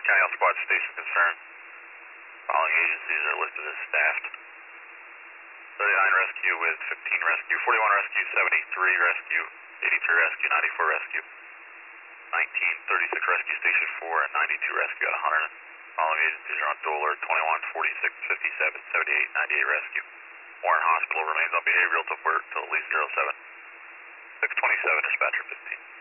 County Health Squad station concern. Following agencies are listed as staffed. 39 rescue with 15 rescue, 41 rescue, 73 rescue, 83 rescue, 94 rescue, 19, 36 rescue, station 4, and 92 rescue at 100. Following agencies are on dual alert, 21, 46, 57, 78, 98 rescue. Warren Hospital remains on behavioral till at least 07. 627, dispatcher 15.